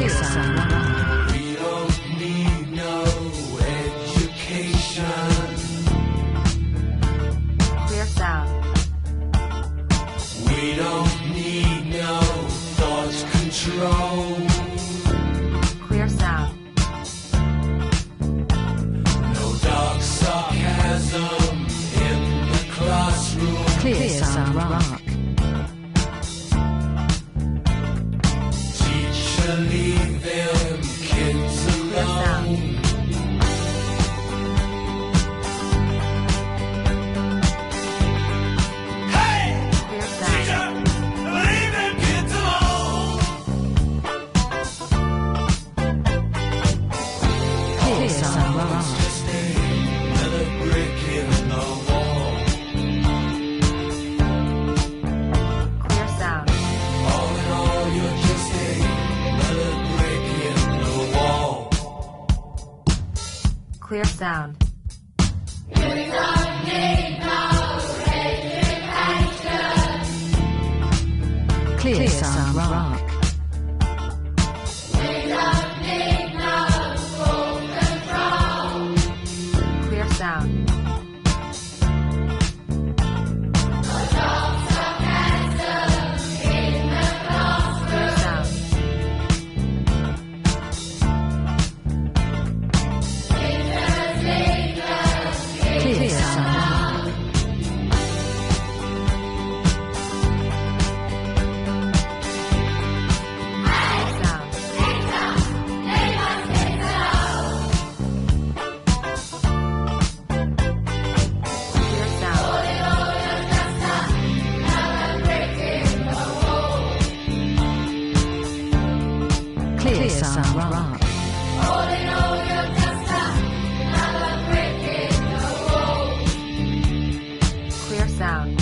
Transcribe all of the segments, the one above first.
Clear sound. We don't need no education. Clear sound. We don't need no thought control. Clear sound. No dark sarcasm in the classroom. Clear sound rock. Teacher, leave them kids alone. Hey! Clear sound. Teacher, leave them kids alone. Clear sound rock. Just another brick in the wall. Clear sound. All in all, you're just another brick in the wall. Clear sound. Clear sound rock. Clear sound. Clear sound. Clear sound rock. Clear sound. Clear sound. Clear sound rock. Clear sound.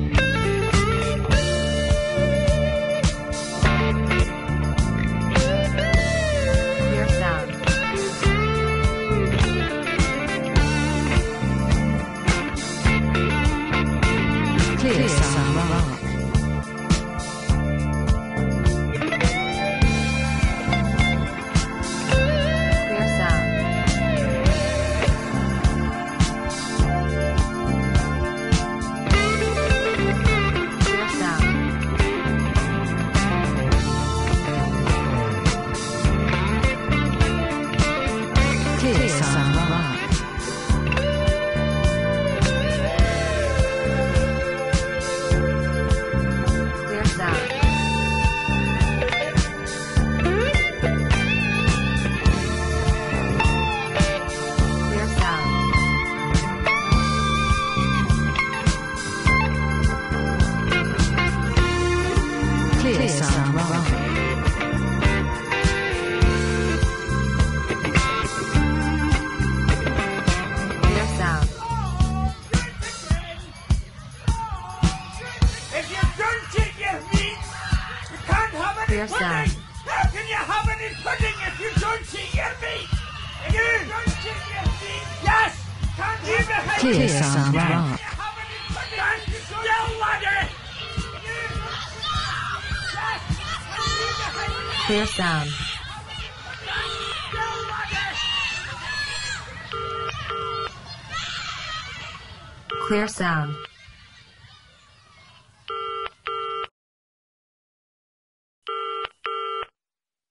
Clear sound. Clear sound rock. Clear sound. Clear sound. Clear sound rock. Clear sound. Clear sound. Clear sound rock. Clear sound. If you don't eat your meat, you can't have any Clear pudding. sound. How can you have any pudding if you don't eat your meat? If you don't eat your meat, yes, can't you behave? Clear sound rock. Have any pudding? Can't you still ladder? Yes, can't you behave? Clear sound. Still ladder? Clear sound.